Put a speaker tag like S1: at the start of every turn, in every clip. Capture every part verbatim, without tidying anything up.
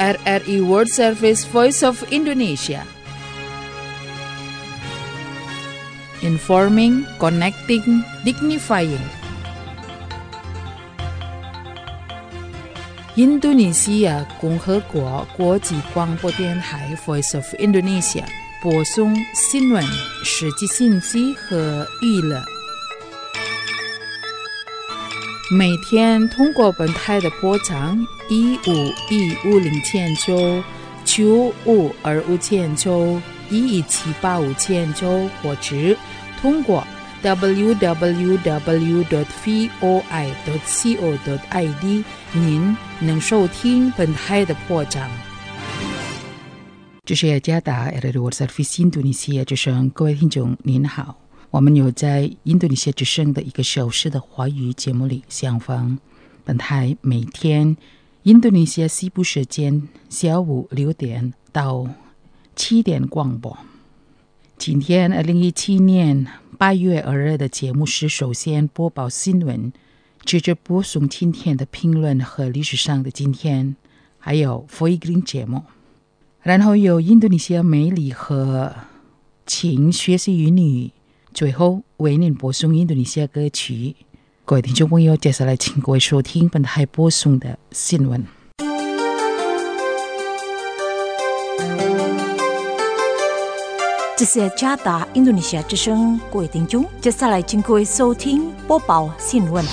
S1: R R I World Service Voice of Indonesia. Informing, connecting, dignifying.印度尼西亚共和国国际广播电台 Voice of Indonesia 播送新闻、实际信息和娱乐。每天通过本台的波长一五一五零千九、九五二五千九、一一七八五千九，或者通过 double-u double-u double-u dot voi dot co dot i d 您能收听本台的播长。这是雅加达 R R I World Service 印度尼西亚之声，各位听众您好，我们有在印度尼西亚之声的一个小时的华语节目里相逢。本台每天印度尼西亚西部时间下午六点到七点广播。今天二零一七年八月二日的节目是首先播报新闻，接着播送今天的评论和历史上的今天，还有福音节目，然后有印度尼西亚美丽和请学习语女，最后为您播送印度尼西亚歌曲。各位听众朋友，接下来请各位收听本台播送的新闻。
S2: 这是加达印度尼西亚之声，各位听众，接下来请各位收听播报新闻。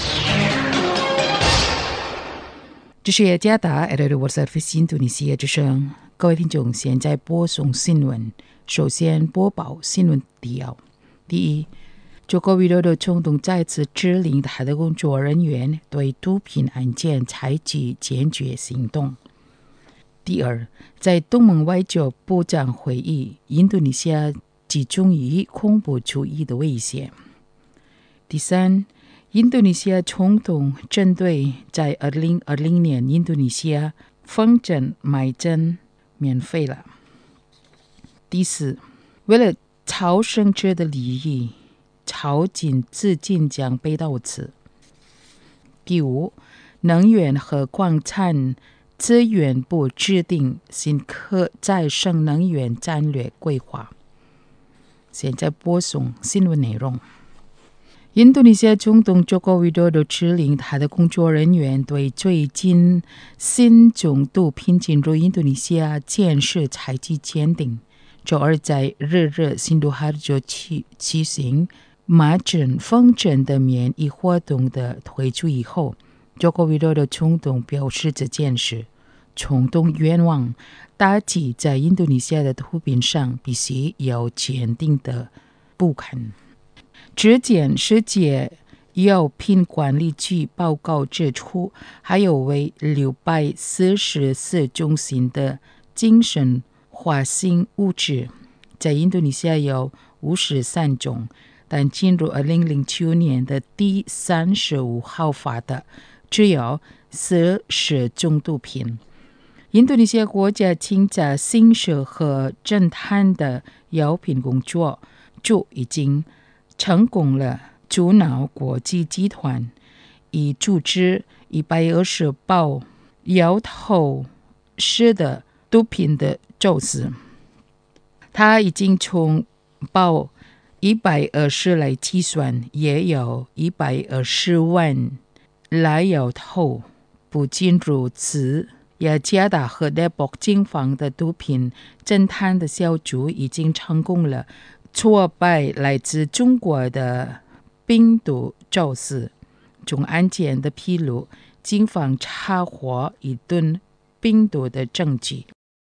S1: 这是加达 R R I World Service 印度尼西亚之声，各位听众，现在播送新闻。首先播报新闻提要：第一，中国widodo的冲动再次指令他的工作人员对毒品案件采取坚决行动。第二，在东盟外交部长会议，印度尼西亚集中于恐怖主义的威胁。第三，印度尼西亚总统针对在二零二零年印度尼西亚风疹买针免费了。第四，为了朝圣者的利益，朝觐自尽将被悼词。第五，能源和矿产资源部制定新可再生能源战略规划。现在播送新闻内容。印度尼西亚总统佐科维多多指令他的工作人员对最近新种毒品进入印度尼西亚件事采取坚定。周二在日日新都哈州举行麻疹风疹的免疫活动的推出以后，佐科维多多总统表示这件事总统愿望打击在印度尼西亚的毒品上必须有坚定的不肯。之前世界药品管理局报告指出，还有为六百四十四种新的精神活性物质，在印度尼西亚有五十三种，但进入二零零九年的第三十五号法的只有四十种毒品。印度尼西亚国家警察刑事和侦探的药品工作就已经成功了阻挠国际集团以组织一百二十包摇头式的毒品的走私。他已经从包一百二十来计算，也有一百二十万来摇头。不仅如此，雅加达和德博警方的毒品侦探的小组已经成功了挫败来自中国的病毒走私。从案件的披露，警方查获一吨病毒的证据。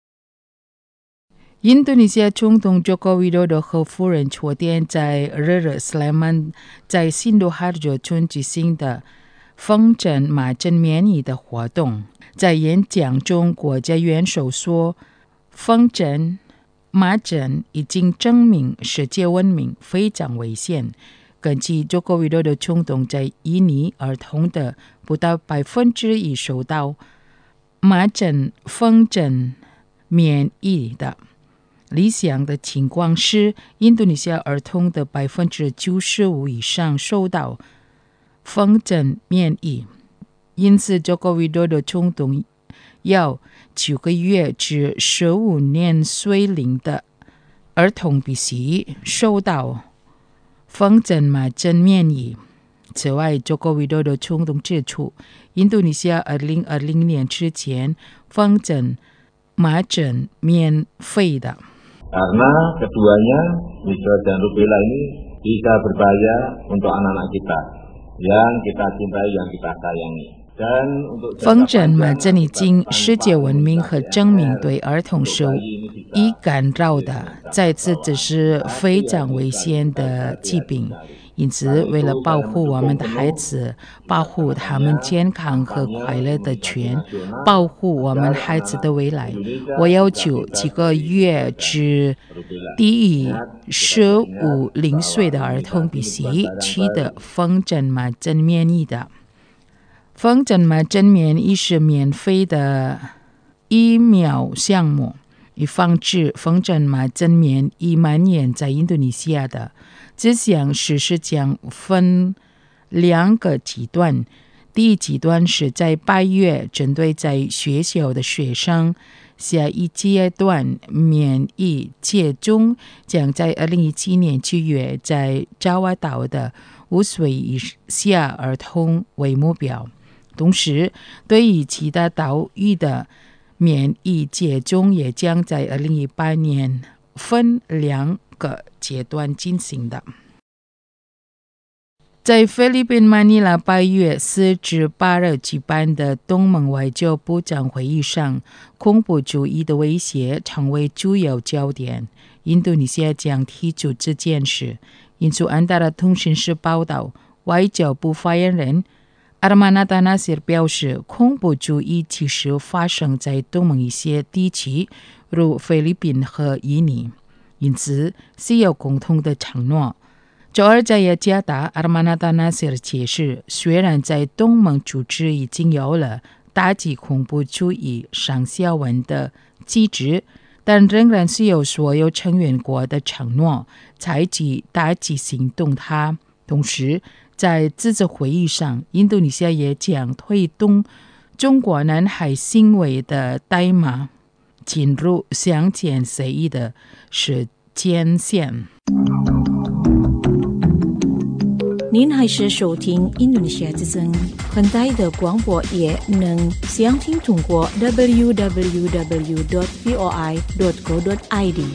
S1: 印度尼西亚总统佐科维多多和夫人昨天在日日斯莱曼在新都哈州村举行的风疹麻疹免疫的活动。在演讲中，国家元首说，风疹麻疹已经证明世界文明非常危险。根据佐科维多多总统在印尼儿童的不到百分之一受到麻疹风疹免疫的。理想的情况是，印度尼西亚儿童的百分之九十五以上受到风疹免疫。因此，佐科维多多总统要九个月至十五年岁龄的儿童必须受到风疹麻疹免疫。此外，佐科维多多冲动指出，印度尼西亚二零二零年之前风疹麻疹免费的。
S3: Karena keduanya, measles dan rubella ini bisa berbahaya untuk anak-anak kita yang kita cintai, yang kita sayangi.
S1: 风疹麻疹已经世界闻名和证明对儿童是易感染的，再次这是非常危险的疾病。因此，为了保护我们的孩子，保护他们健康和快乐的权，保护我们孩子的未来，我要求几个月至低于十五零岁的儿童必须取得风疹麻疹免疫的。风疹麻疹免疫是免费的疫苗项目，以防止风疹麻疹免疫蔓延在印度尼西亚的。这项实施将分两个阶段，第一阶段是在八月针对在学校的学生，下一阶段免疫接种将在二零一七年七月在爪哇岛的五岁以下儿童为目标。同时，对于其他岛屿的免疫接种也将在二零一八年分两个阶段进行的。在菲律宾马尼拉八月四至八日举办的东盟外交部长会议上，恐怖主义的威胁成为主要焦点。印度尼西亚将提出这件事。印度安达拉通讯社报道，外交部发言人阿尔马纳达纳西尔表示，恐怖主义其实发生在东盟一些地区，如菲律宾和印尼，因此需要共同的承诺。周二在雅加达，阿尔马纳达纳西尔解释，虽然在东盟组织已经有了打击恐怖主义上下文的机制，但仍然需要所有成员国的承诺，采取打击行动它。同时，在这次会议上，印度尼西亚也将推动中国南海行为的代码进入相见协议的时间线。
S2: 您还是收听印度尼西亚之声，很大的广播也能详听通过 double-u double-u double-u dot voi dot co dot i d。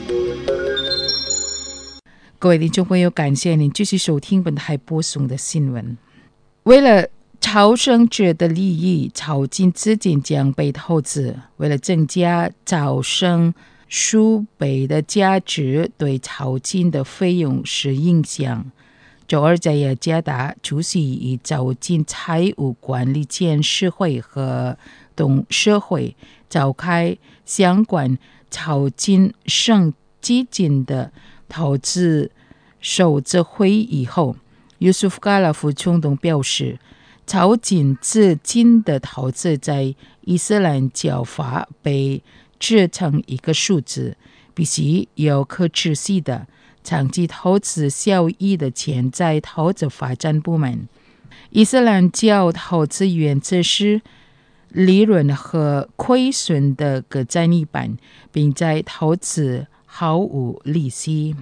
S1: 各位听众朋友，感谢您继续收听本台播送的新闻。为了朝圣者的利益，朝觐资金将被投资。为了增加朝圣数倍的价值，对朝觐的费用是影响。周二在雅加达出席以朝觐财务管理监事会和董事会召开相关朝觐圣基金的投资首次会议以后，尤苏夫卡拉夫总统表示，朝觐资金的投资在伊斯兰教法被制成一个数字，必须有可持续的长期投资效益的潜在投资发展部门。伊斯兰教投资原则是利润和亏损的各占一半，并在投资毫无利息。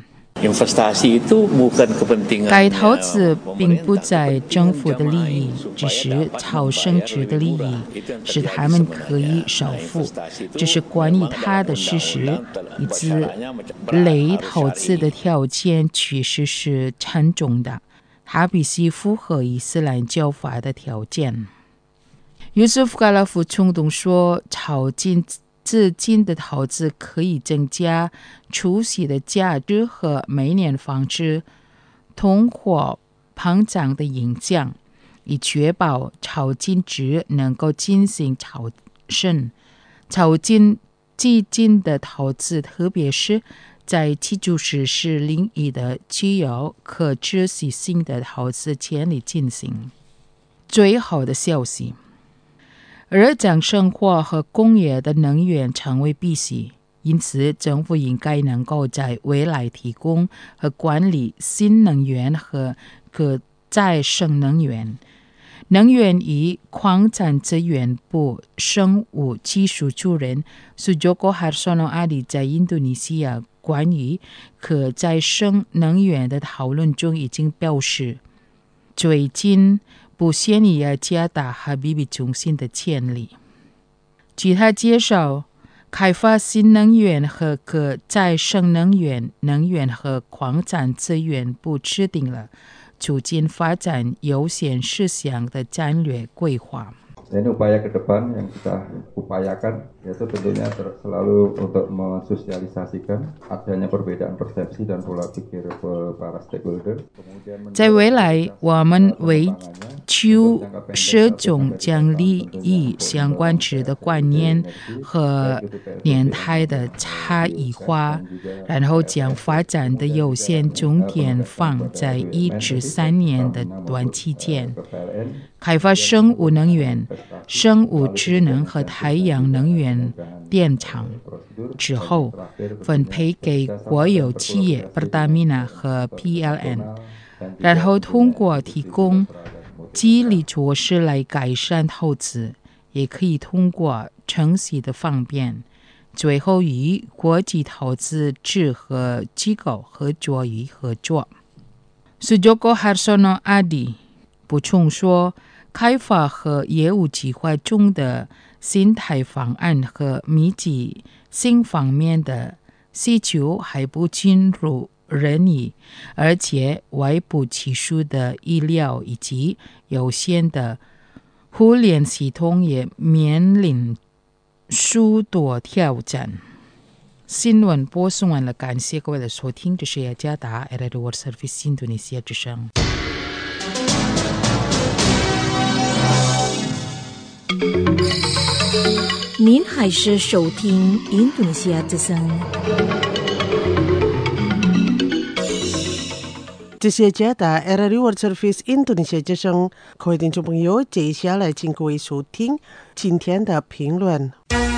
S1: 该投资并不在政府的利益，只是朝圣者的利益，使他们可以首付。这是关于他的事实，以及类投资的条件确实是沉重的，他必须符合伊斯兰教法的条件。尤苏夫卡拉夫总统说，朝觐资金的投资可以增加储蓄的价值和每年防止通货膨胀的影响，以确保朝觐者能够进行朝圣。朝觐基金的投资，特别是在基础设施领域的具有可持续性的投资潜力进行。最好的消息，日常生活和工业的能源成为必须，因此政府应该能够在未来提供和管理新能源和可再生能源。 能源与矿产资源部生物技术主任 Sujoko Harsono Adi 在印度尼西亚关于可再生能源的讨论中已经表示，最近不限于雅加达和比比中心的建立。据他介绍，开发新能源和可再生能源能源和矿产资源部制定了促进发展优先事项的战略规划。
S4: Ini upaya ke depan yang kita upayakan yaitu tentunya selalu untuk mensosialisasikan adanya perbedaan persepsi dan pola pikir para stakeholder.
S1: 在未来，我们为求始终将利益相关值的观念和年代的差异化，然后将发展的优先重点放在一至三年的短期间，开发生物能源、生物智能和太阳能源电厂之后，分配给国有企业 Pertamina 和 P L N， 然后通过提供激励措施来改善投资，也可以通过程序的方便，最后与国际投资者和机构合作与合作。Sujoko Harsono Adi 补充说，开发和业务计划中的新态方案和密集性方面的需求还不尽如人意，而且外部技术的医疗以及有限的互联系统也面临诸多挑战。新闻播送完了，感谢各位的收听，这是雅加达 Radio World Service 印度尼西亚之声。
S2: 您还是收听印度尼西亚之声。
S5: 这是雅加达 Radio World Service 印度尼西亚之声，各位听众朋友，接下来请各位收听今天的评论。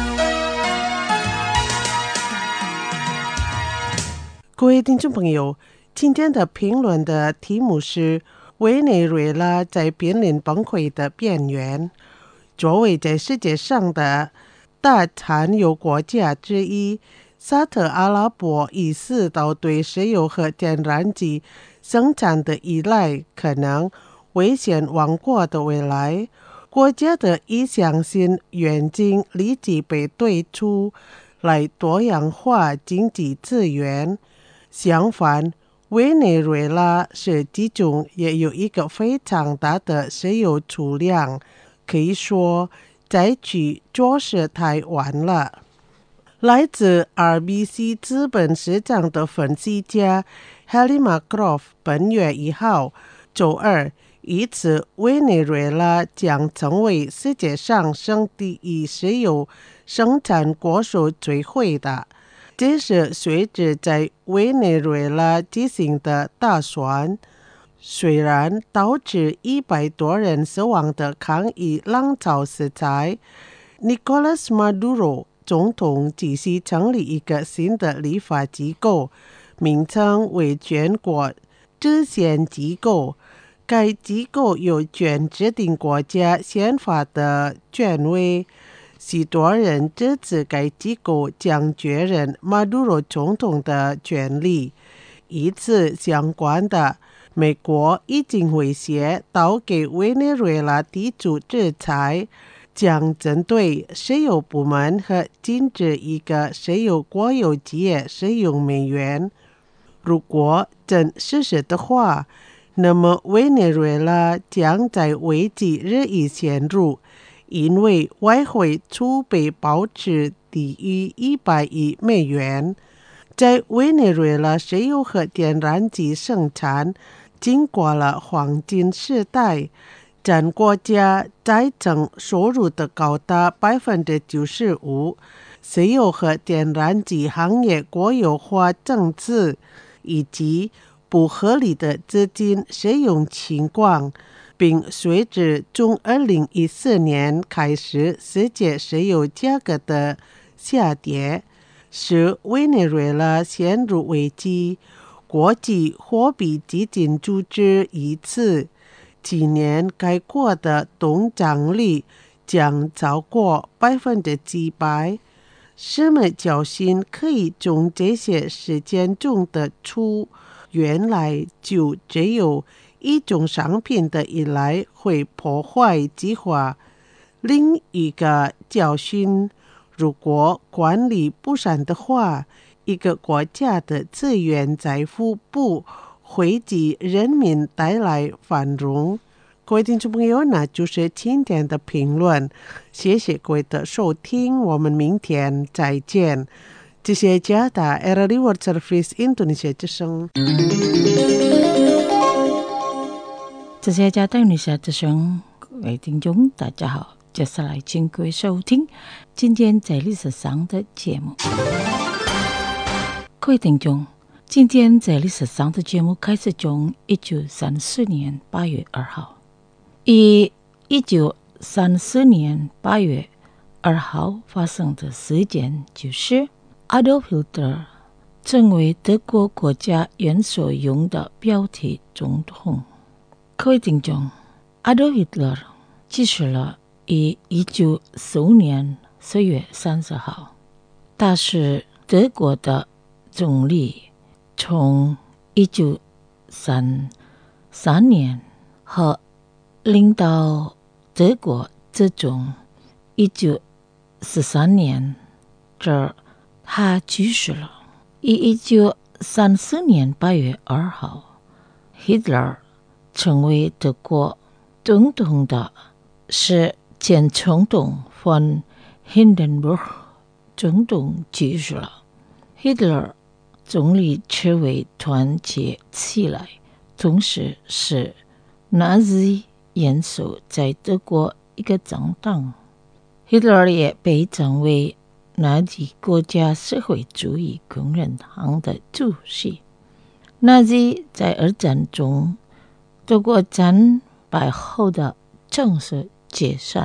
S5: 各位听众朋友，今天的评论的题目是委内瑞拉在濒临崩溃的边缘。作为在世界上的大产油国家之一，沙特阿拉伯意识到对石油和天然气生产的依赖可能危险亡国的未来。国家的一项新愿景立即被推出来多样化经济资源。相反，委内瑞拉是其中也有一个非常大的石油储量，可以说灾区就是太晚了。来自 R B C 资本市场的分析家 Halima Croft 本月一号周二预测委内瑞拉将成为世界上剩第一石油生产国数最会的。这是随着在委内瑞拉进行的大选，虽然导致一百多人死亡的抗议浪潮时代， Nicolas Maduro 总统继续成立一个新的立法机构，名称为全国制宪机构。该机构有权制定国家宪法的权威。许多人支持该机构将确认马杜罗总统的权利。与此相关的，美国已经威胁到给委内瑞拉提出制裁，将针对石油部门和禁止一个石油国有企业使用美元。如果真实施的话，那么委内瑞拉将在危机日益陷入，因为外汇储备保持低于一百亿美元。在委内瑞拉石油和天然气生产经过了黄金时代，占国家财政收入的高达 百分之九十五。 石油和天然气行业国有化政策以及不合理的资金使用情况，并随着从二零一四年开始世界石油价格的下跌，使委内瑞拉陷入危机。国际货币基金组织预测， 今年该国的动涨率将超过百分之几百。什么教训可以从这些事件中得出？原来就只有一种商品的依赖会破坏计划。另一个教训，如果管理不善的话，一个国家的资源财富不会给人民带来繁荣。各位听众朋友，那就是今天的评论，谢谢各位的收听，我们明天再见。这是加拿大 R R I World Service Indonesia 之声。
S2: 这是加拿大 Indonesia 之声，各位听众大家好，接下来请各位收听今天在历史上的节目。各位听众，今天在历史上的节目开始从一九三四年八月二号。以一九三四年八月二号发生的事件就是 Adolf Hitler 成为德国国家元首用的标题总统。各位听众， Adolf Hitler 去世了，于一九四五年四月三十号。他是德国的总理，从一九三三年和领导德国自从一九四三年这他去世了。于一九三四年八月二号 Hitler 成为德国总统的是前总统 von Hindenburg 总统去世了。 Hitler 总理职位团结起来，同时是纳粹元首在德国一个政党。 Hitler 也被称为纳粹国家社会主义工人党的主席。纳粹在二战中德国战败后的正式解散。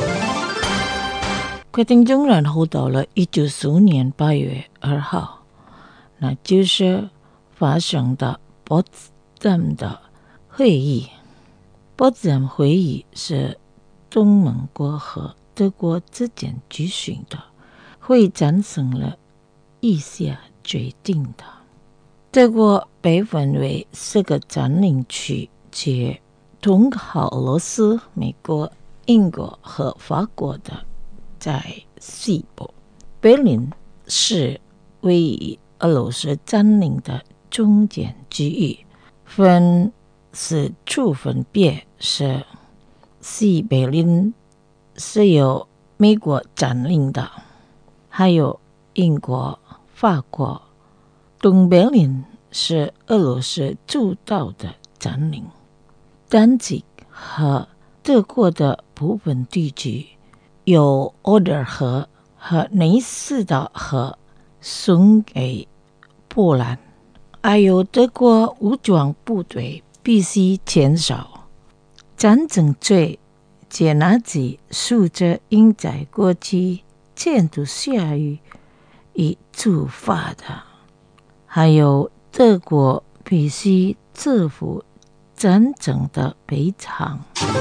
S2: 决定中然后到了一九四五年八月二号，那就是发生的波茨坦的会议。波茨坦会议是东盟国和德国之间举行的，会产生了以下决定的：德国被分为四个占领区，即东俄罗斯、美国、英国和法国的在西部。柏林是位于俄罗斯占领的中间区域，分四处分别是：西柏林是由美国占领的，还有英国、法国；东柏林是俄罗斯主导的占领。丹吉和德国的部分地区由奥德河和内斯的河送给波兰，还有德国武装部队必须减少。战争罪及纳粹数着应在过去监督下狱以处罚的，还有德国必须支付战争的赔偿。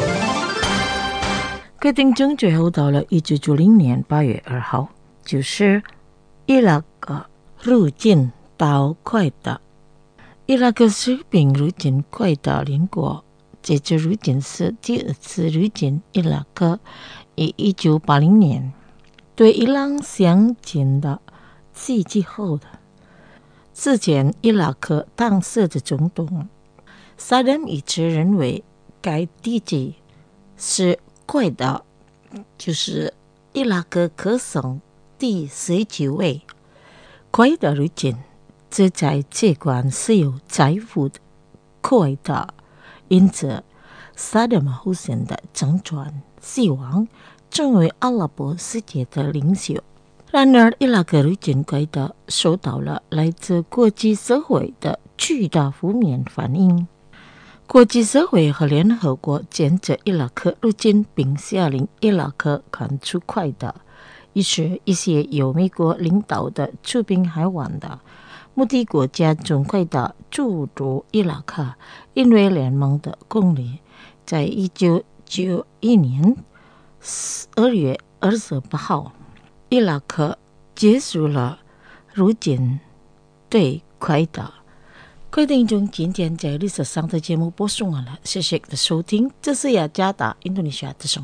S2: 决定中最后到了一九九零年八月二号，就是伊拉克入侵到快达。伊拉克士兵入侵快达邻国，这次入侵是第二次入侵伊拉克，于一九八零年。对伊朗相近的袭击后的，之前伊拉克当时的总统萨达姆一直认为该地区是快达，就是伊拉克克省第十九位。快达入侵这在这关是有财富的快达，因此萨达姆侯赛的政权希望成为阿拉伯世界的领袖。然而伊拉克入侵快达受到了来自国际社会的巨大负面反应。国际社会和联合国谴责伊拉克入侵，并下令伊拉克赶出快达。于是一些由美国领导的出兵海湾的目的国家从快达驻驻伊拉克，因为联盟的攻击在一九九一年二月二十八号，伊拉克结束了入侵对快打。各位听众，今天在历史上的节目播送完了，谢谢你的收听，这是雅加达印度尼西亚之声。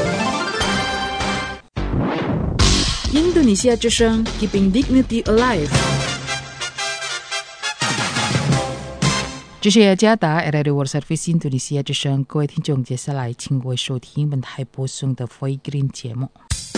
S1: 印度尼西亚之声 Keeping Dignity Alive。这是雅加达 Radio World Service 印度尼西亚之声，各位听众，接下来请各位收听本台播送的 Foy Green 节目。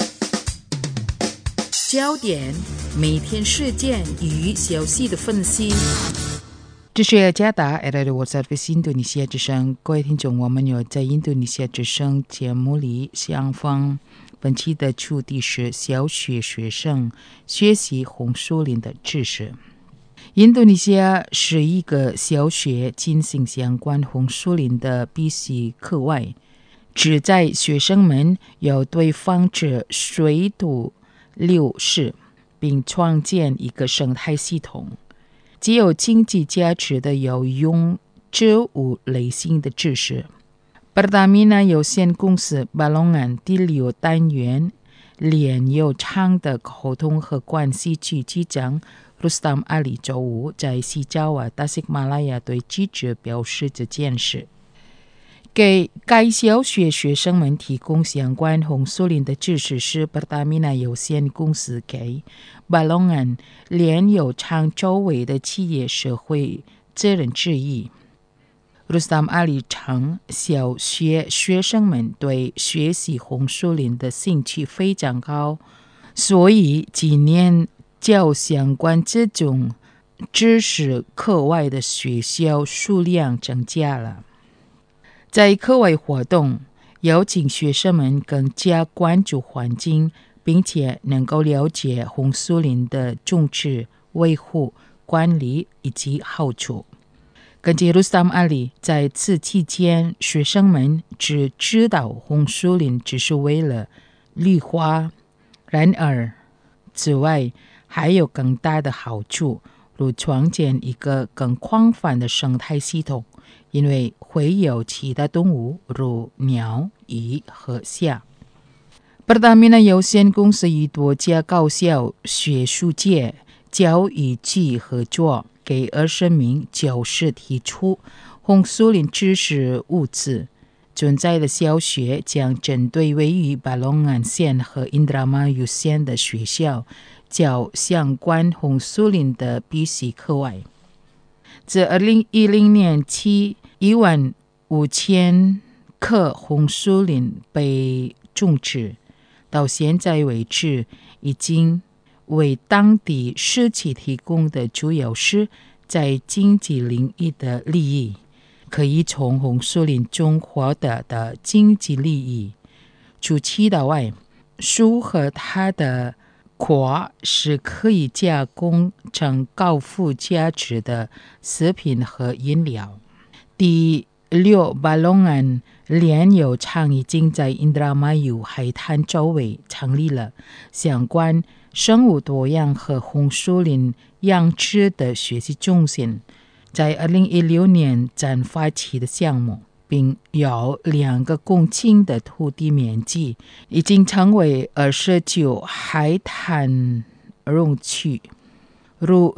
S1: 焦点，每天事件与消息的分析。这是雅加达 Radio World Service 印度尼西亚之声，各位听众，我们有在印度尼西亚之声节目里相逢。本期的主题是小学学生学习红树林的知识。印度尼西亚是一个小学进行相关红树林的必修课外，旨在学生们要对防止水土流失，并创建一个生态系统。既有经济价值的有用植物类型的知识。Pertamina 有限公司 Balongan 第六单元炼油厂的沟通和关系局局长 Rustam Ali 周五在西爪哇 Tasikmalaya 对记者表示这件事，给该小学学生们提供相关红树林的知识是 Pertamina 有限公司给 Balongan 炼油厂周围的企业社会责任之一。Rustam Ali 称，小学学生们对学习红树林的兴趣非常高，所以今年教相关这种知识课外的学校数量增加了。在课外活动，邀请学生们更加关注环境，并且能够了解红树林的种植、维护、管理以及好处。根据 Rustam Ali， 在此期间，学生们只知道红树林只是为了绿化，然而此外还有更大的好处，如创建一个更广泛的生态系统，因为会有其他动物如鸟、鱼和虾。Pertamina 有限公司与多家高校、学术界、教育局合作，给二十名教师提出红树林知识物资。存在的小学将针对位于Balongan县和 Indramayu 县的学校教相关红树林的必修课外。自二零一零年起，一万五千棵红树林被种植，到现在为止，已经为当地社区提供的主要是在经济领域的利益，可以从红树林中获得的经济利益。除此之外，树和它的壳是可以加工成高附加值的食品和饮料。第六 Balongan 炼油厂已经在 Indramayu 海滩周围成立了相关生物多样和红树林养殖的学习中心，在二零一六年展发起的项目，并有两个公顷的土地面积，已经成为二十九海滩容区，如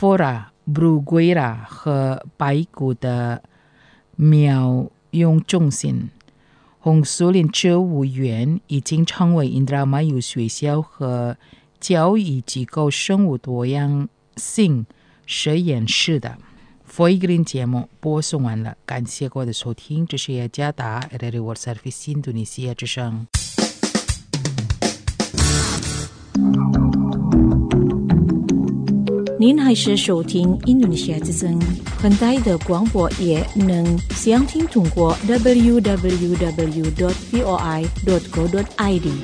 S1: Rhizophora、Bruguera 和白骨的苗用中心。红树林植物园已经成为 Indramayu 学校和教育机构生物多样性实验室的。Foy Green 节目播送完了，感谢各位的收听，这是雅加达 Radio World Service 印度尼西亚之声。
S2: 您还是收听印度尼西亚之声，很大的广播也能详听通过 double-u double-u double-u dot voi dot co dot i d。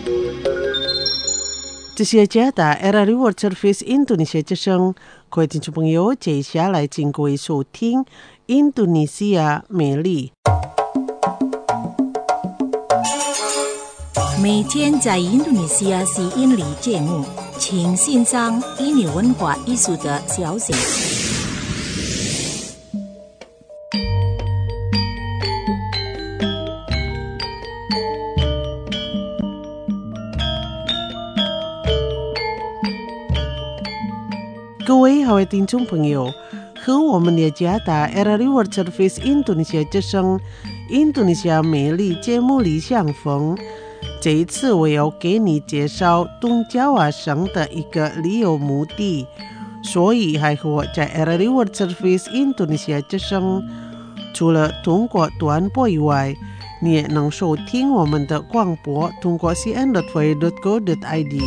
S5: 这是雅加达 Radio World Service 印度尼西亚之声，各位听众朋友，接下来请各位收听印度尼西亚美丽。
S2: 每天在印度尼西亚吸引力节目，请欣赏印尼文化艺术的消息。
S5: 各位好的听众朋友，和我们的加达 R R I World Service Indonesia 之声印度尼西亚美丽节目里相逢。这一次我要给你介绍东爪哇省的一个旅游目的，所以还和我在 R R I World Service Indonesia 之声，除了通过短波以外，你也能收听我们的广播，通过 c n dot v o a dot co dot i d。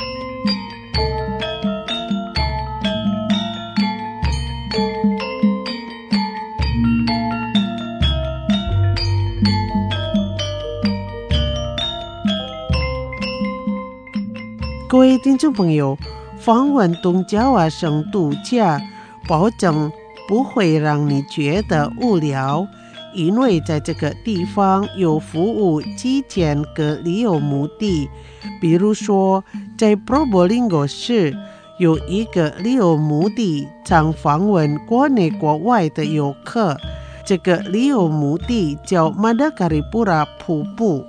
S5: 各位听众朋友，访问东爪哇省度假，保证不会让你觉得无聊，因为在这个地方有服务几件个旅游目的。比如说，在 Probolinggo 市有一个旅游目的，常访问国内国外的游客。这个旅游目的叫 Madakaripura 瀑布。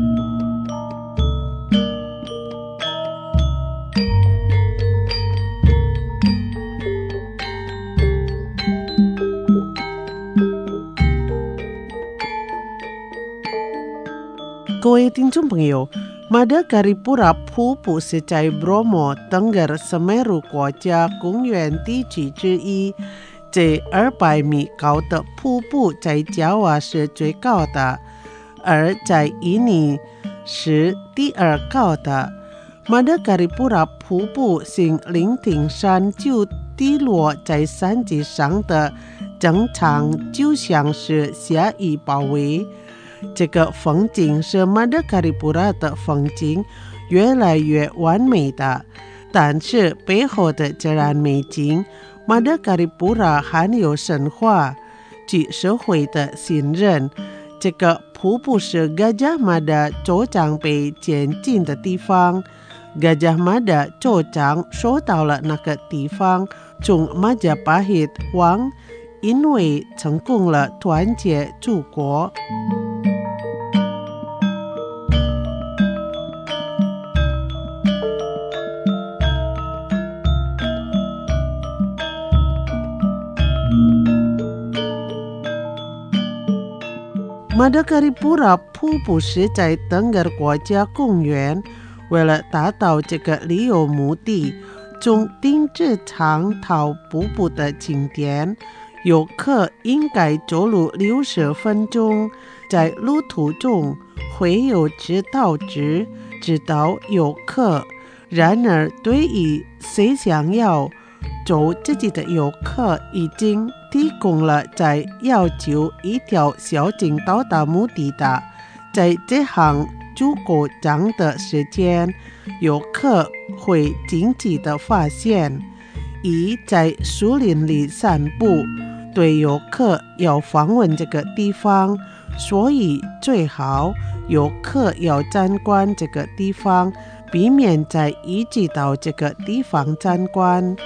S5: 各位听众朋友， Madakaripura 瀑布是在 Bromo Tengger Semeru 国家公园地区之一，这二百米高的瀑布在爪哇是最高的，而在印尼是第二高的。 Madakaripura 瀑布是聆听山就滴落在山脊上的正常，就像是下雨包围。这个风景是 Madakaripura 的风景越来越完美的，但是背后的自然美景 Madakaripura 含有神话及社会的信任。这个瀑布是 Gajah Mada 州长被监禁的地方， Gajah Mada 州长说到了那个地方，从 Majapahit 王因为成功了团结祖国。Madakaripura 瀑布是在登格国家公园，为了达到这个旅游目的，从定制长岛瀑布的景点，游客应该走路六十分钟，在路途中会有指导者指导游客。然而，对于谁想要走自己的游客，已经提供了在要求一条小径到达目的地。在这行足够长的时间，游客会惊奇地发现，一在树林里散步，对游客要访问这个地方，所以最好游客要参观这个地方，避免在一直到这个地方参观。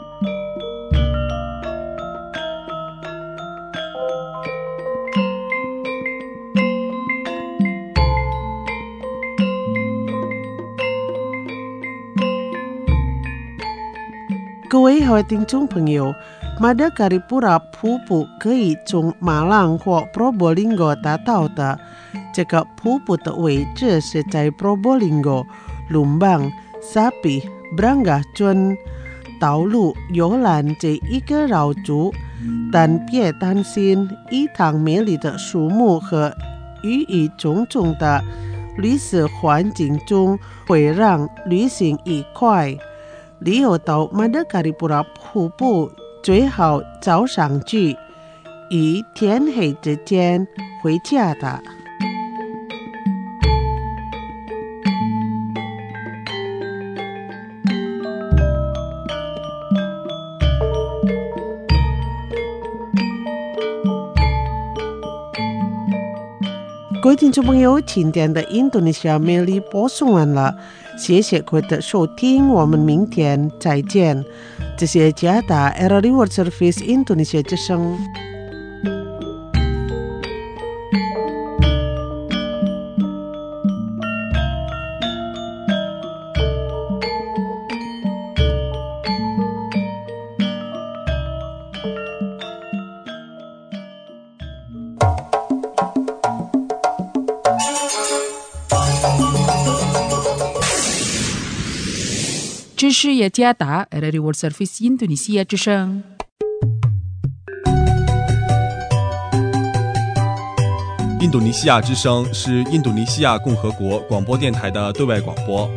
S5: 各位好的听众朋友， Madakaripura 瀑布可以从马朗或 Probolinggo 达到的。这个瀑布的位置是在 Probolinggo、Lumbang、Sapi、Branggah Chun 道路游览这一个绕柱，但别担心，一趟美丽的树木和郁郁葱葱的绿色环境中会让旅行愉快。旅游到 Madakaripura 瀑布最好早上去，于天黑之前回家的。各位听众朋友，今天的印度尼西亚美丽播送完了，谢谢各位的收听，我们明天再见。这是加达 R R I World Service 印度尼西亚之声。
S1: 这是雅加达 R R I World Service Indonesia 之声。
S6: 印度尼西亚之声是印度尼西亚共和国广播电台的对外广播。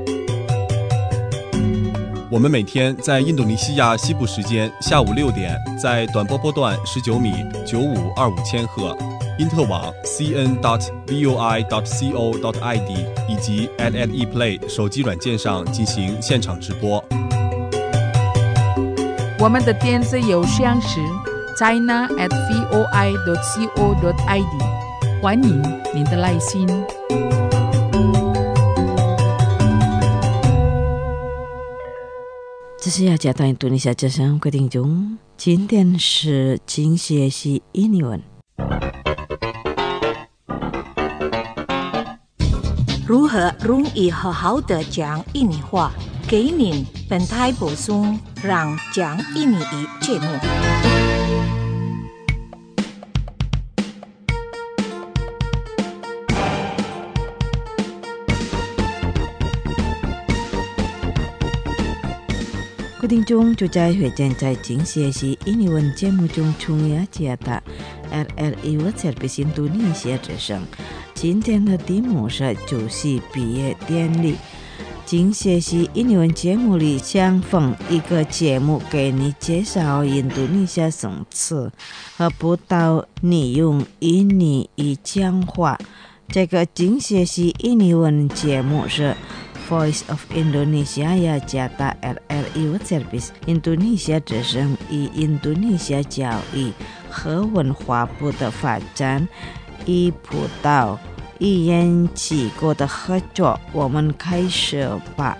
S6: 我们每天在印度尼西亚西部时间下午六点，在短波波段十九米九五二五千赫、因特网 c n dot voi dot co dot i d 以及 at at ePlay 手机软件上进行现场直播。
S1: 我们的电子邮箱是 china at voi dot co dot i d， 欢迎您的来信。
S2: 这是雅加达印度尼西亚之声，各位听众，今天是金学习印尼文。如何容易好好的讲印尼话？给您本台播送让讲印尼语节目。各位听众，就在会见在金学习印尼文节目中，从雅加达 R R I World Service 印度尼西亚之声。今天的题目是主席毕业典礼。金学习印尼文节目里相逢一个节目，给你介绍印度尼西亚生词和不到你用印尼语讲话。这个金学习印尼文节目是Voice of Indonesia 雅加达 R R I World Service 印度尼西亚之声以印度尼西亚教育和文化部的发展与葡萄语言机构的合作，我们开始吧。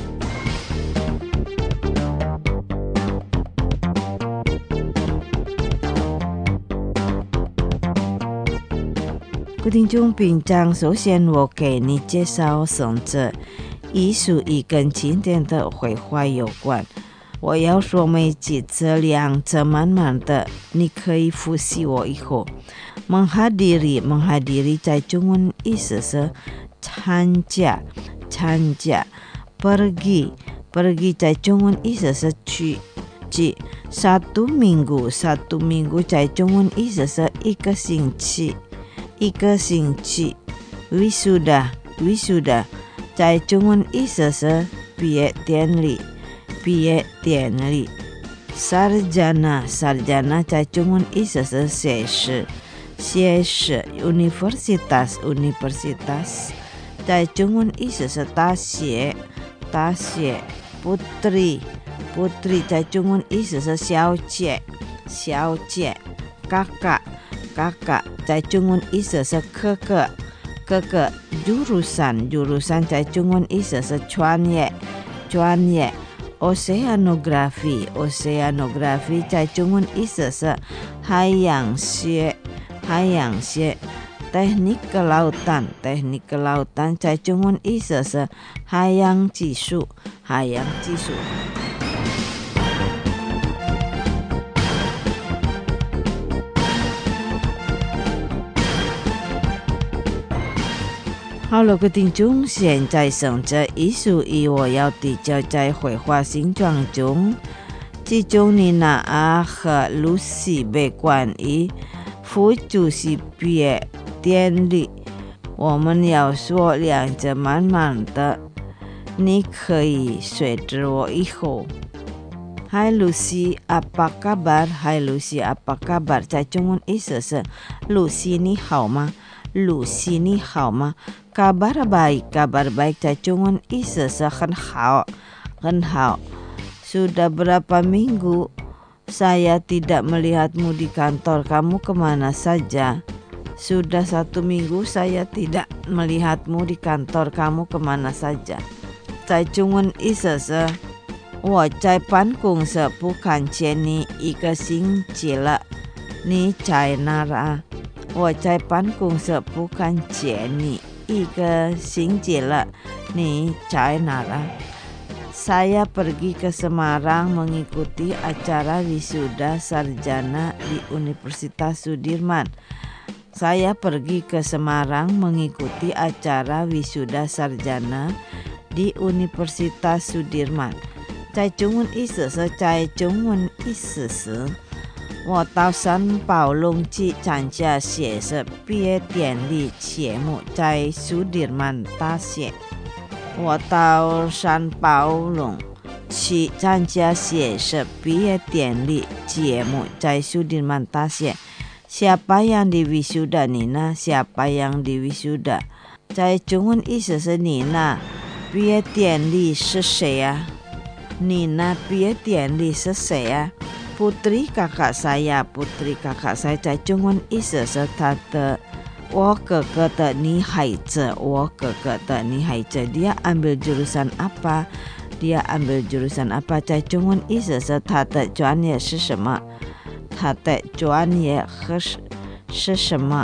S2: 各位听众平常，首先我给你介绍生字。艺术语跟今天的绘画有关，我要说没几次两次慢慢的，你可以复习我以后。menghadiri menghadiri 在中文意思是参加参加 pergi pergi 在中文意思是去去 satu minggu satu minggu 在中文意思是一个星期一个星期 wisuda wisuda 在中文意思是毕业典礼毕业典礼 sarjana sarjana 在中文意思是学士学士 universitas universitas 在中文意思是大学大学 putri putri 在中文意思是小姐小姐 kakak kakak 在中文意思是哥哥哥哥 jurusan jurusan 在中文意思是专业专业 oceanografi oceanografi 在中文意思是海洋学海洋学 teknik kelautan teknik kelautan 在中文意思是海洋技术海洋技术。好了，各位听众，现在生着艺术语，我要比较在绘画形状中，其中妮娜啊和露西被关于副主席毕业典礼，我们要说两者慢慢的，你可以随着我以后。Hai Lucy, apa kabar? Hai Lucy, apa kabar? 在中文意思是 Lucy 你好吗 Lucy 你好吗 Kabar baik, kabar baik 在中文意思是很好很好 Sudah berapa minggu saya tidak melihatmu di kantor, kamu kemana saja? Sudah satu minggu saya tidak melihatmu di kantor, kamu kemana saja? 在中文意思是我在办公室不看见你一个星期了，你在哪啊？我在办公室不看见你一个星期了，你在哪啊？ Saya pergi ke Semarang mengikuti acara wisuda sarjana di Universitas Sudirman. Saya pergi ke Semarang mengikuti acara wisuda sarjana
S7: di Universitas Sudirman。在中文意思是在中文意思是我到三宝龙去参加学士毕业典礼节目，在苏迪曼大学。我到三宝龙去参加学士毕业典礼节目，在苏迪曼大学。Siapa yang di wisuda Nina? Siapa yang di wisuda？ 在中文意思是Nina毕业典礼是谁啊？Nina 毕业典礼是谁啊 ？Putri kakak saya, Putri kakak saya 在中文意思是他的我哥哥的女孩子，我哥哥的女孩子。Dia ambil jurusan apa? Dia ambil jurusan apa？ 在中文意思是他的专业是什么？他的专业是是什么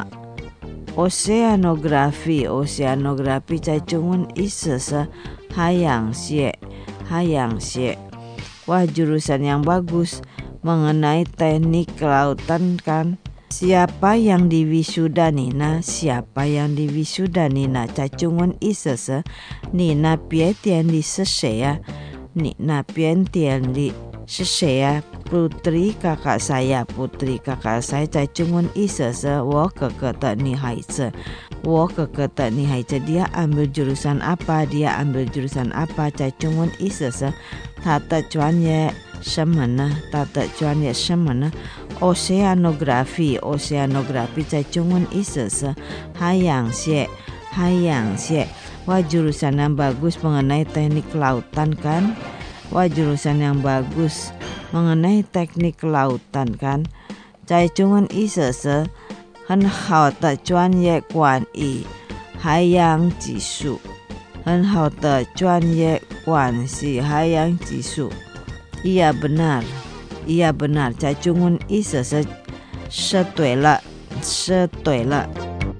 S7: ？Oceanografi, Oceanografi 在中文意思是海洋学。海洋学 Wah jurusan yang bagus mengenai teknik kelautan kan. Siapa yang di wisuda Nina? Siapa yang di wisuda Nina? 在中文意思是你那毕业典礼是谁啊？你那毕业典礼是谁啊？ Putri kakak saya, Putri kakak saya 在中文意思是我哥哥的女孩子。我哥哥的女孩子 dia ambil jurusan apa? Dia ambil jurusan apa? 在中文意思是他的专业什么呢？他的专业什么呢 ？Oceanografi, Oceanografi 在中文意思是海洋学，海洋学。Wah jurusan yang bagus mengenai teknik kelautan kan? Wah jurusan yang bagus mengenai teknik kelautan kan? 在中文意思是很好的专业关于海洋技术，很好的专业关系海洋技术。Iya benar, iya benar 在中文意思是是对了，是对了。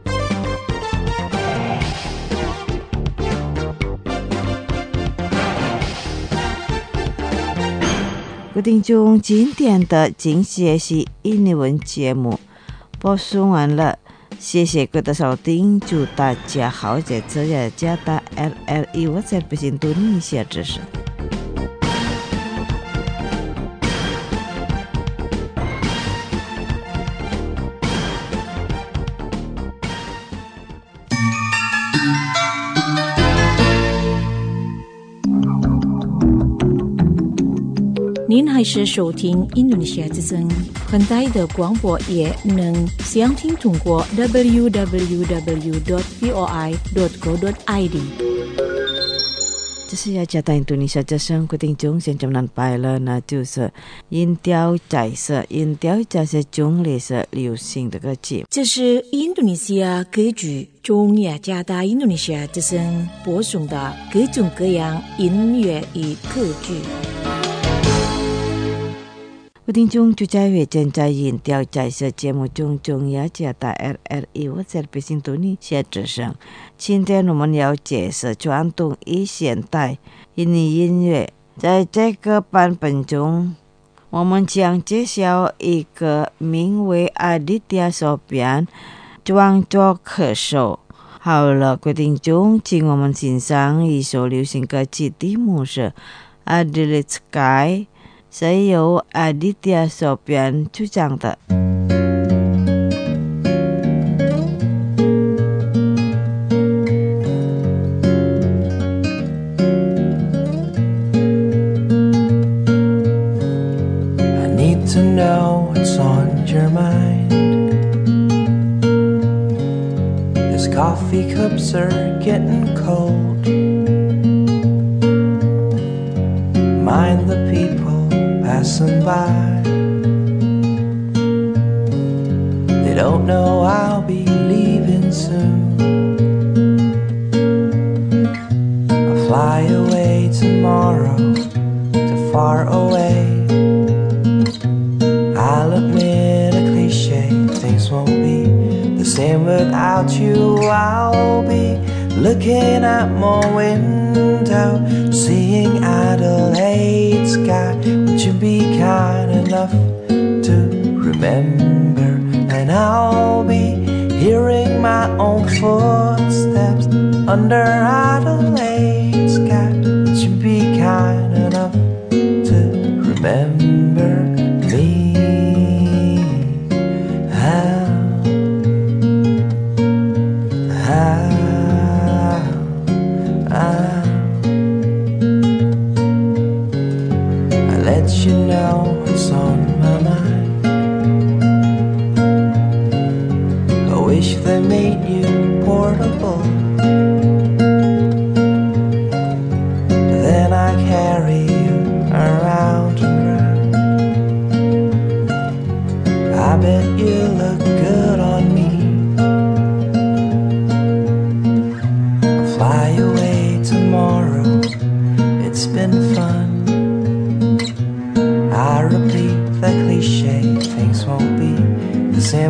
S7: 各位听众，今天的精学习印尼文节目播送完了，谢谢各位的收听，祝大家好在这里加大 R R I 我在北京读一些知识。
S2: 您还是收听印度尼西亚之声，很大的广播也能详听通过 double-u double-u double-u dot v o i dot co dot i d。
S7: 这是雅加达印度尼西亚之声，各位听众，现在们拜了，那就是音调在色，音调在色中类是流行的歌曲。
S2: 这是印度尼西亚歌剧中雅加达印度尼西亚之声播送的各种各样音乐与歌剧。
S7: 各位听众，就在月正在音调在色节目中，中雅加达 R R I 我在北京读你写之声。今天我们要介绍传统与现代印尼音乐。在这个版本中，我们将介绍一个名为 Aditya Sopyan 创作歌手。好了，各位听众，请我们欣赏一首流行歌曲，题目是 Adilit Sky， 是由 Aditya Sopyan 主唱的。
S8: To know what's on your mind. These coffee cups are getting cold. Mind the people passing by. They don't know I'll be leaving soon. I'll fly away tomorrow to far away. I'll admit a cliche, things won't be the same without you. I'll be looking out my window, seeing Adelaide sky. Would you be kind enough to remember? And I'll be hearing my own footsteps under Adelaide sky.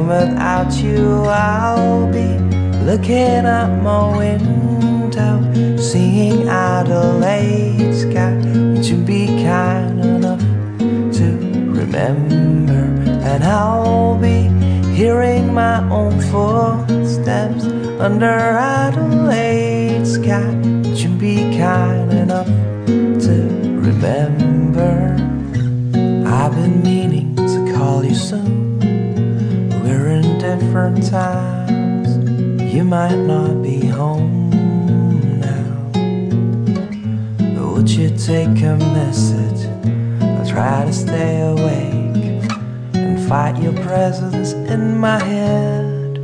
S8: same without you. I'll be looking out my window, seeing Adelaide sky. Would you be kind enough to remember? And I'll be hearing my own footsteps under Adelaide sky. Would you be kind enough to remember? I've been meaning to call you soon. We're in different times. You might not be home now, but would you take a message? I'll try to stay awake and fight your presence in my head.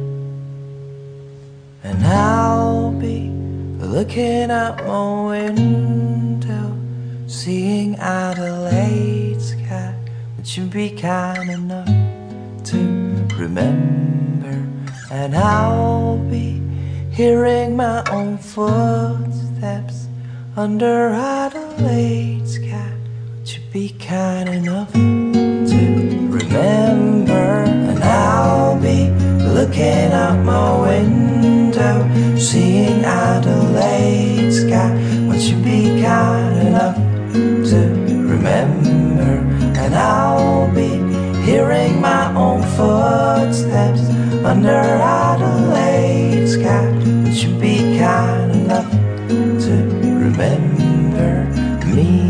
S8: And I'll be looking out my window, seeing Adelaide sky. Would you be kind enough to remember? And I'll be hearing my own footsteps under Adelaide sky. Would you be kind enough to remember? And I'll be looking out my window, seeing Adelaide sky. Would you be kind enough to remember? And I'll be hearing my own footsteps under Adelaide sky. Would you be kind enough to remember me?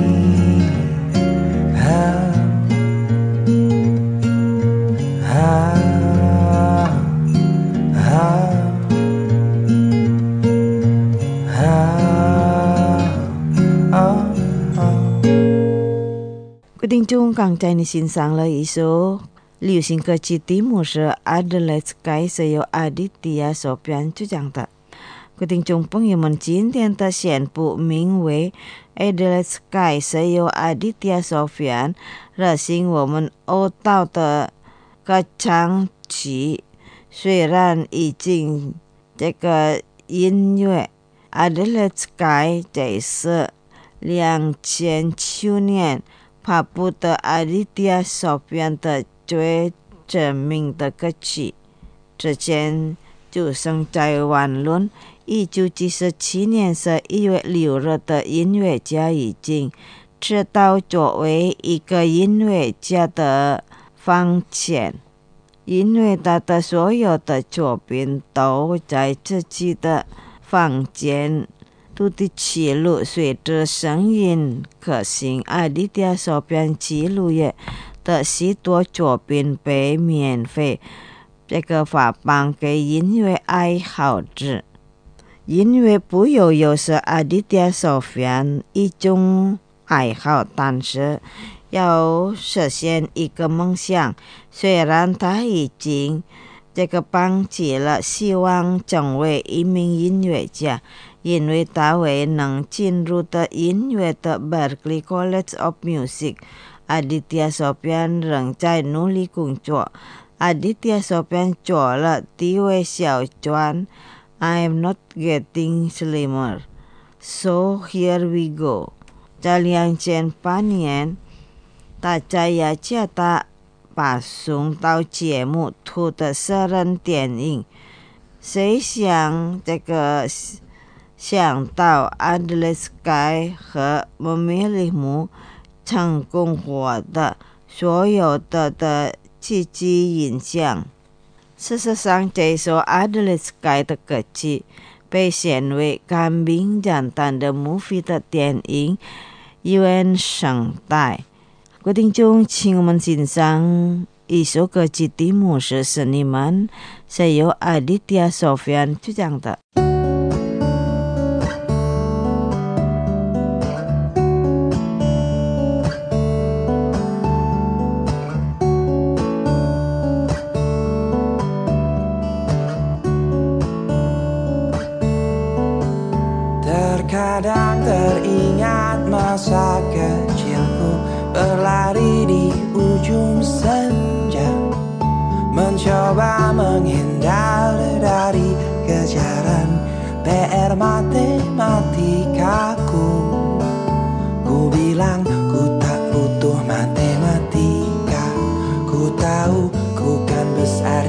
S8: How, how, how, how, oh.
S7: Quý聽眾剛才你欣賞了一首流行歌曲，題目是 Adelaide Sky， 是由 Aditya 所編曲講的。各位聽眾朋友們，今天的宣布名為 Adelaide Sky， 是由 Aditya 所編，熱心我們歐道的歌唱曲。雖然已經這個音樂 Adelaide Sky 這是兩千九年發布的 Aditya 所編的最知名的歌曲，之前就生在灣輪。一九七七年十一月六日的音樂家已經知道作為一個音樂家的方向，因為他的所有的作品都在自己的房間都的記錄，隨着聲音可信，Aditya所編記錄也的許多作品被免費這個發放給音樂愛好者。音樂不悠悠是 Aditya 所編一種愛好，但是要實現一個夢想，雖然他已經這個放棄了希望成為一名音樂家，因為他未能進入的音樂的 Berklee College of Music。 Aditya 所編仍在努力工作。 Aditya 所編做了第一位小傳 I'm not getting slimmer, so here we go。 在兩千八年，大家也將他把送到節目圖的私人電影。誰想這個想到 Adelaide Sky 和莫米利姆成功獲得所有的的積極影響。事實上，這首 Adelaide Sky 的歌曲被選為干冰簡單的 movie 的電影原聲帶。各位聽眾，請我們欣賞一首歌曲，題目是《是你們》，是由 Aditya 所編曲講的。
S8: Terkadang teringat masa kecilku, berlari di ujung senja, mencoba menghindar dari kejaran P R matematikaku. Ku bilang ku tak butuh matematika, ku tahu ku kan besar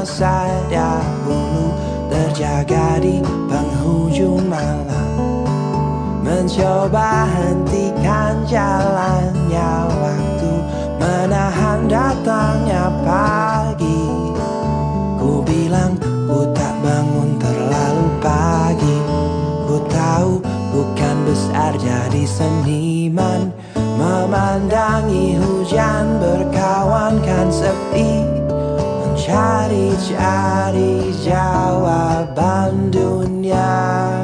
S8: masa dahulu terjaga di penghujung malam, mencoba hentikan jalannya waktu, menahan datangnya pagi. Ku bilang ku tak bangun terlalu pagi. Ku tahu bukan besar jadi seniman, memandangi hujan berkawankan sepi, mencari-cari jawaban dunia.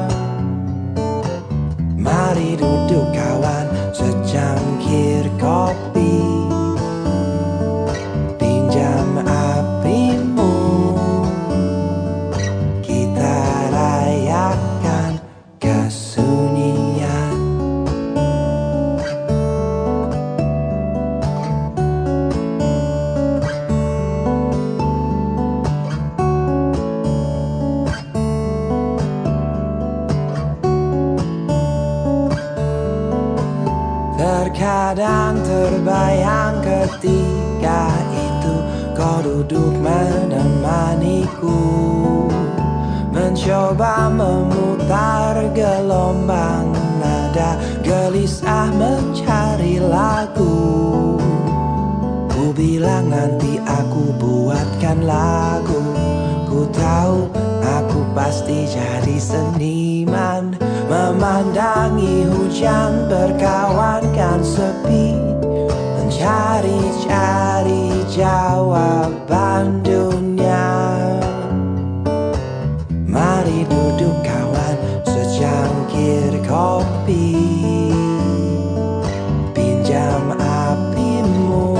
S8: Mari duduk kawan, secangkir kopi, pinjam apimu, kita rayakan kesunyian. Terkadang terbayang ketika itu kau duduk menemaniku, mencoba memutar gelombang nada, gelisah mencari lagu. Ku bilang nanti aku buatkan lagu. Ku tahu aku pasti jadi seniman, memandangi hujan berkawankan sepi, mencari-cari jawaban dunia. Mari duduk kawan, secangkir kopi, pinjam apimu,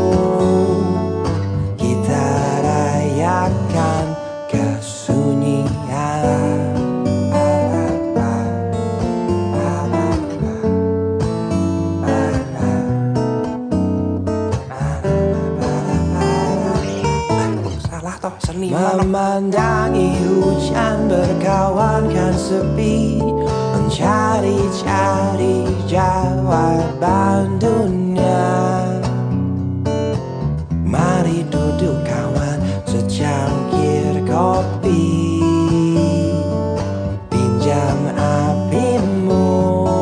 S8: kita rayakan kesunyian. Memandangi hujan berkawankan sepi, mencari-cari jawaban dunia. Mari duduk kawan, secangkir kopi, pinjam apimu,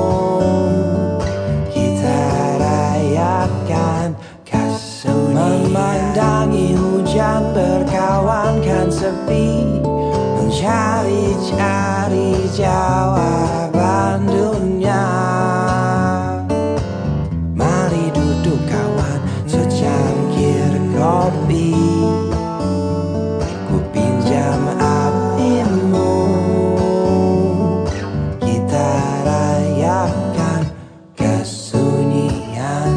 S8: kita rayakan kesunyian. Memandangi hujan berkawankan sepi, mencari-cari jawaban dunia. Mari duduk kawan, secangkir kopi, ku pinjam apimu, kita rayakan kesunyian.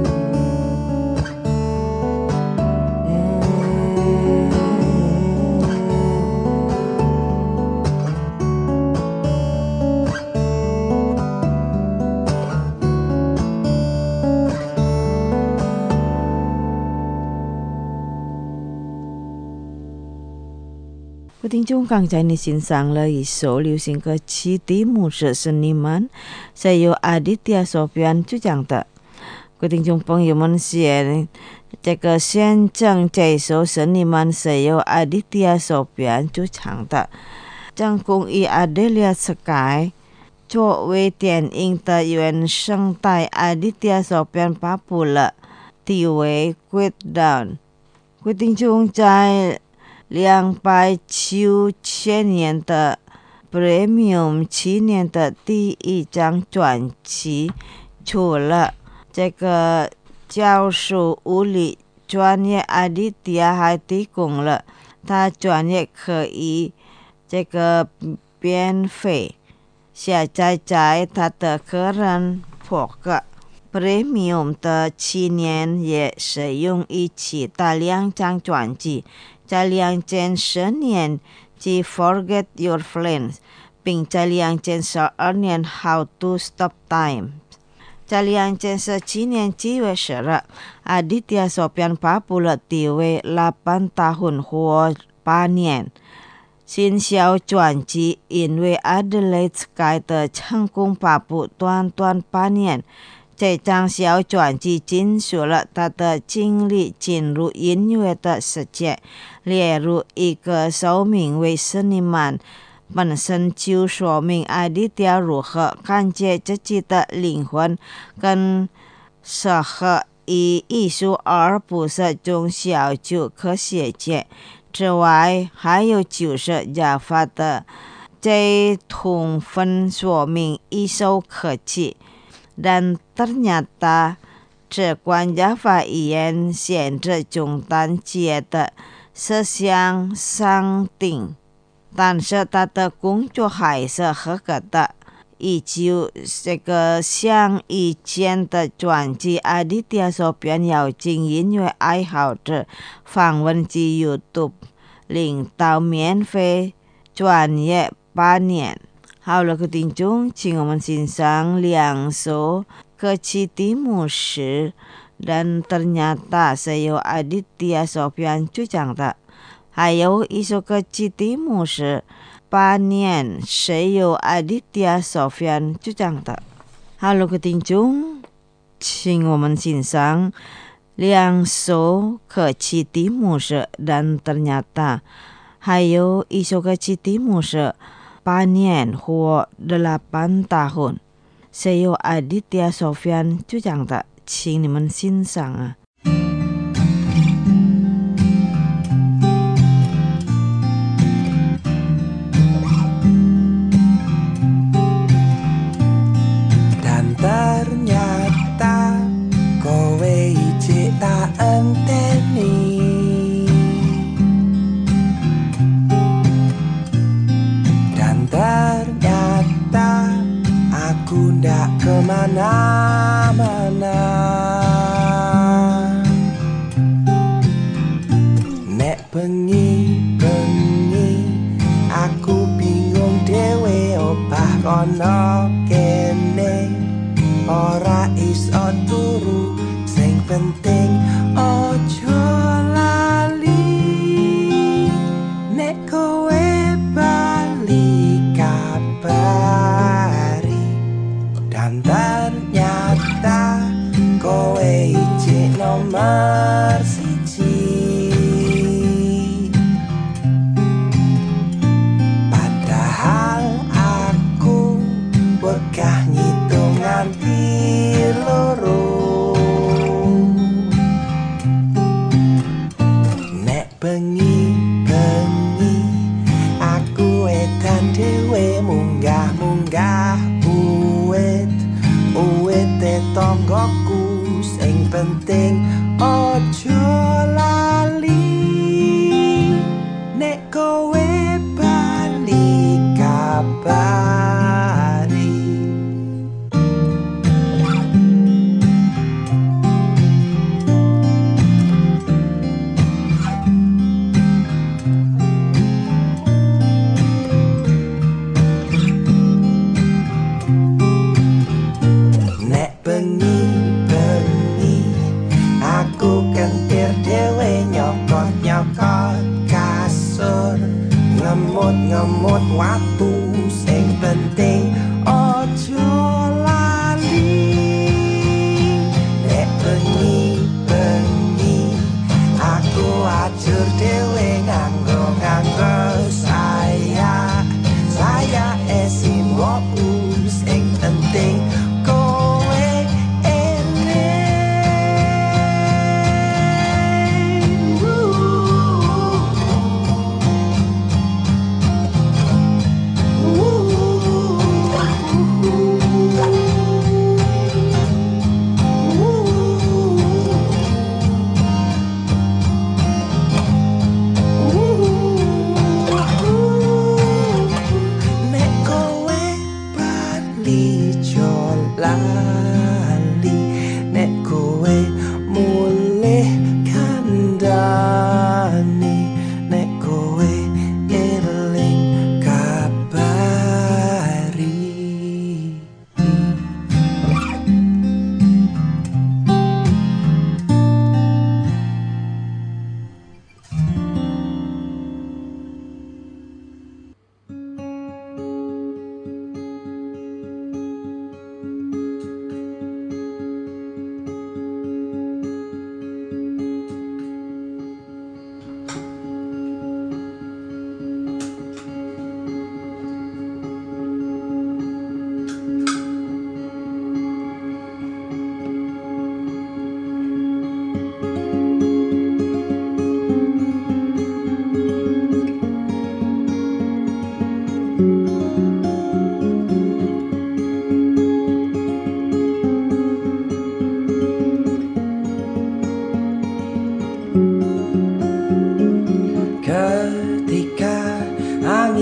S7: 各位听众，刚才你欣赏了一首流行歌曲，题目是《Seniman》，是由 Aditya Sopyan 主讲的。各位听众朋友们，现这个现正这首《Seniman》是由 Aditya Sopyan 主唱的。张公益 Adelia Sky 作为电影的原声带 Aditya Sopyan 发布了题为《Quit Down》。各位听众，在两百九千年的 Premium 七年的第一张专辑，除了这个教授物理专业 Aditya 还提供了他专业可以这个免费下载在他的个人博客 Premium 的七年也使用一起的两张专辑，在两千十年即 Forget Your Friends， 并在两千十二年 How to Stop Time。 在两千十七年七月十日 Aditya Sopyan 发布了题为八 tahun 或八年新销专辑，因为 Adelaide Sky 的成功发布短短八年， 这张小专辑讲述了他的经历进入音乐的世界，例如一个首名为斯尼曼本身就说明阿迪蒂亚如何感觉自己的灵魂跟适合以艺术而不是从小就科学家。之外，还有就是亚法的这充分说明一首歌曲。Dan ternyata 这关亚法语言限制中单节的思想上定，但是它的工作还是合格的。依旧这个像以前的专辑阿迪蒂亚所编邀请音乐爱好者访问至 YouTube 领到免费专业八年。好了，各位听众，请我们欣赏两首歌曲题目是 Dan ternyata 是由阿迪蒂亚所编主唱的，还有一首歌曲题目是八年是由阿迪蒂亚所编主唱的。好了，各位听众，请我们欣赏两首歌曲题目是 Dan ternyata， 还有一首歌曲题目是八年或delapan tahun， 是由阿迪蒂亚所编主唱的，请你们欣赏啊。
S8: Dan ternyata kowe ijik tak enteni, ternyata aku ndak kemana-mana. Nek bengi-bengi aku bingung dhewe opah kono kene, ora iso turu, sing penting ojo lali. Nek kowe dan ternyata kowe ijik nomor siji, padahal aku wegah ngitung nganti loro. Nek bengi-bengi aku edan dhewe munggah-munggah uwit uwite tonggoku, sing penting ojo lali. Nek kowe bali kabari. Bengi-bengi aku kentir dhewe nyokot-nyokot kasur, ngemut-ngemut watu, sing penting ojo lali. Nek bengi-bengi aku ajur dhewe nganggo-nganggo saya saya esim woku, sing penting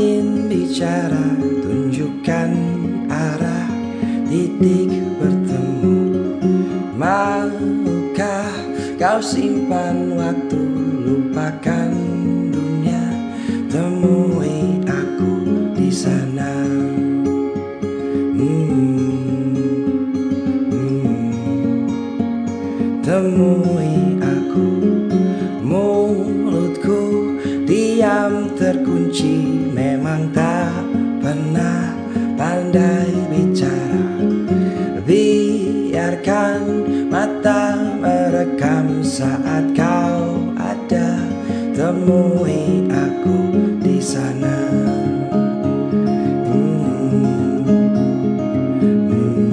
S8: ingin bicara, tunjukkan arah titik bertemu. Maukah kau simpan waktu, lupakan dunia, temui aku di sana. hmm, hmm. Temui aku, mulutku diam terkunci, memang tak pernah pandai bicara. Biarkan mata merekam saat kau ada, temui aku di sana. hmm, hmm.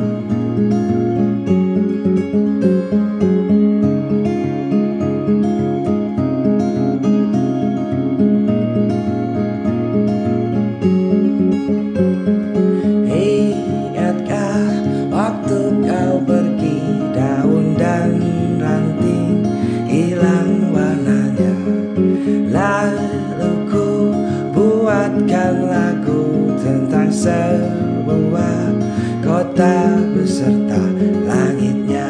S8: Sebuah kota beserta langitnya.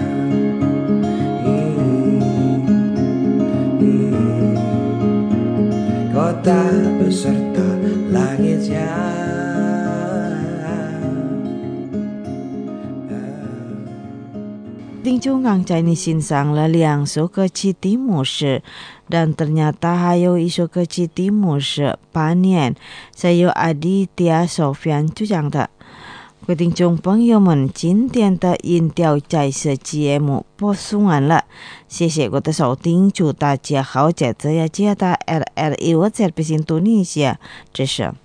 S8: hmm, hmm. Kota beserta langitnya.
S7: Tinjung Kang Chinese欣赏了两首歌曲题目是 dan ternyata 还有一首歌曲题目是八年 是由 Aditya Sofyan 主讲的。各位听众朋友们，今天的音调在此节目播送完了，谢谢各位的收听，祝大家好，接着要接到 R R I 我在北京印度尼西亚之声。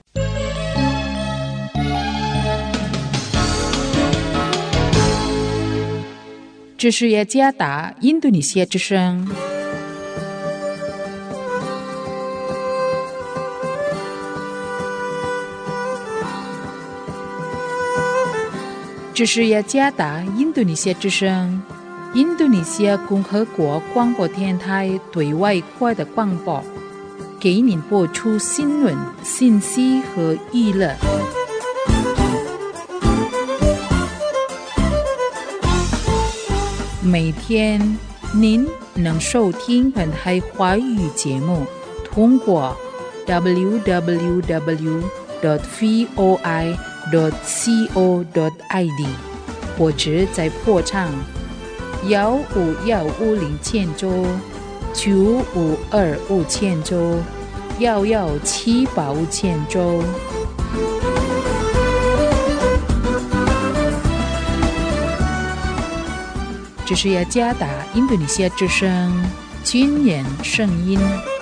S1: 这是雅加达印度尼西亚之声。这是雅加达印度尼西亚之声，印度尼西亚共和国广播电台对外国的广播，给您播出新闻、信息和娱乐。每天您能收听本台华语节目，通过 double-u double-u double-u dot voi dot co dot i d 或者在波长幺五幺五零千周、九五二五千周、幺幺七八五千周。这是雅加达印度尼西亚之声军人声音。